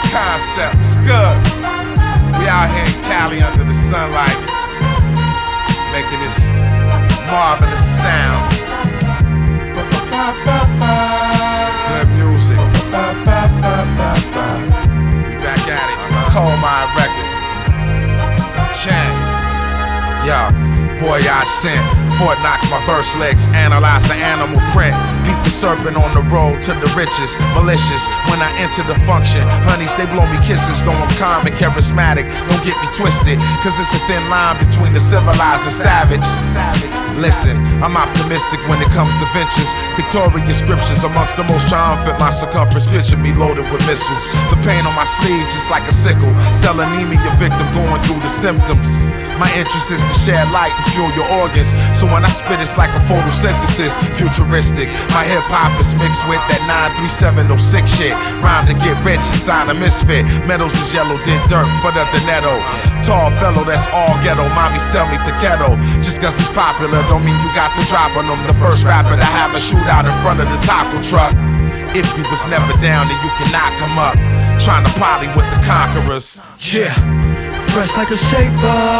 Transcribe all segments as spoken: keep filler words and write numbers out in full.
Concept, it's good. We out here in Cali under the sunlight, making this marvelous sound. Good music. We back at it. Coal Mine Records. Chant. Yo, Voyage sent. Fort Knox, my verse legs, analyze the animal print. Peep the serpent on the road to the riches. Malicious when I enter the function. Honeys, they blow me kisses, though I'm calm and charismatic. Don't get me twisted, cause it's a thin line between the civilized and savage. Listen, I'm optimistic when it comes to ventures. Victorious scriptures amongst the most triumphant. My circumference picture me loaded with missiles. The pain on my sleeve just like a sickle. Cell anemia victim going through the symptoms. My interest is to share light and fuel your organs. So when I spit, it's like a photosynthesis, futuristic. My hip hop is mixed with that nine three seven oh six shit. Rhyme to get rich and sign a misfit. Metals is yellow, did dirt for the Donetto. Tall fellow, that's all ghetto. Mommies tell me the ghetto. Just cause he's popular don't mean you got the drop on him. The first rapper to have a shootout in front of the taco truck. If you was never down, then you cannot come up. Trying to party with the conquerors. Yeah, fresh like a shape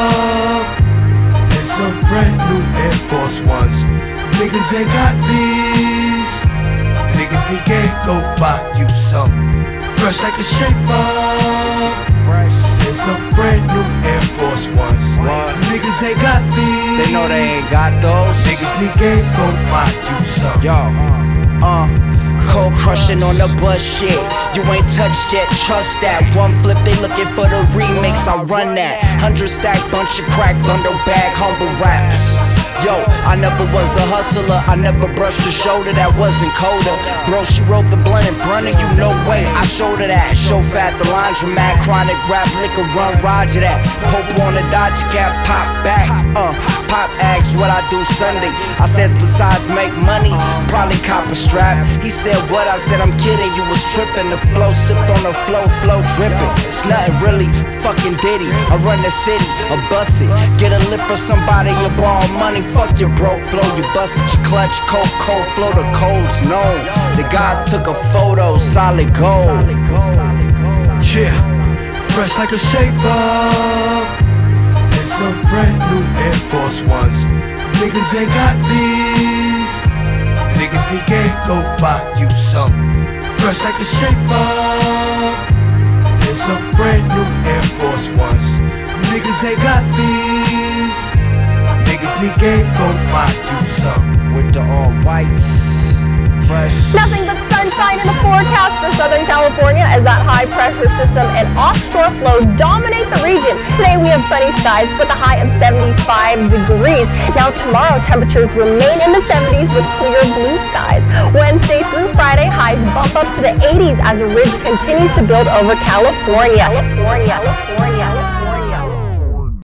up. And some brand new Air Force Ones. Niggas ain't got these. Niggas need game, go buy you some. Fresh like a shape up. And some brand new Air Force Ones. What? Niggas ain't got these. They know they ain't got those. Niggas need game, go buy you some. Yo, uh, cold crushing on the bus shit. You ain't touched yet, trust that. One flip, they looking for the remix, I run that. Hundred stack, bunch of crack, bundle bag, humble raps. Yo, I never was a hustler, I never brushed a shoulder that wasn't colder. Bro, she wrote the blunt in front of you, no way, I showed her that. Show fat, the laundromat, chronic rap, liquor run, Roger that. Pope on the Dodger cap, pop back, uh, pop asks what I do Sunday. I says besides make money, probably cop a strap. He said what, I said I'm kidding, you was tripping. The flow sipped on the flow, flow dripping. It's nothing really, fucking Diddy. I run the city, I bust it. Get a lift for somebody, you borrow money. Fuck your broke flow, you busted your clutch, cold, cold flow, the code's known. The guys took a photo, solid gold. Yeah, fresh like a shape up. And some brand new Air Force Ones. Niggas ain't got these. Niggas need game, go buy you some. Fresh like a shape up. And some brand new Air Force Ones. Niggas ain't got these. Niggas need game, go buy you some. With the all whites, fresh. Nothing but sunshine in the forecast for Southern California as that high pressure system and offshore flow dominate the region. Today we have sunny skies with a high of seventy-five degrees. Now tomorrow temperatures remain in the seventies with clear blue skies. Wednesday through Friday highs bump up to the eighties as a ridge continues to build over California. California.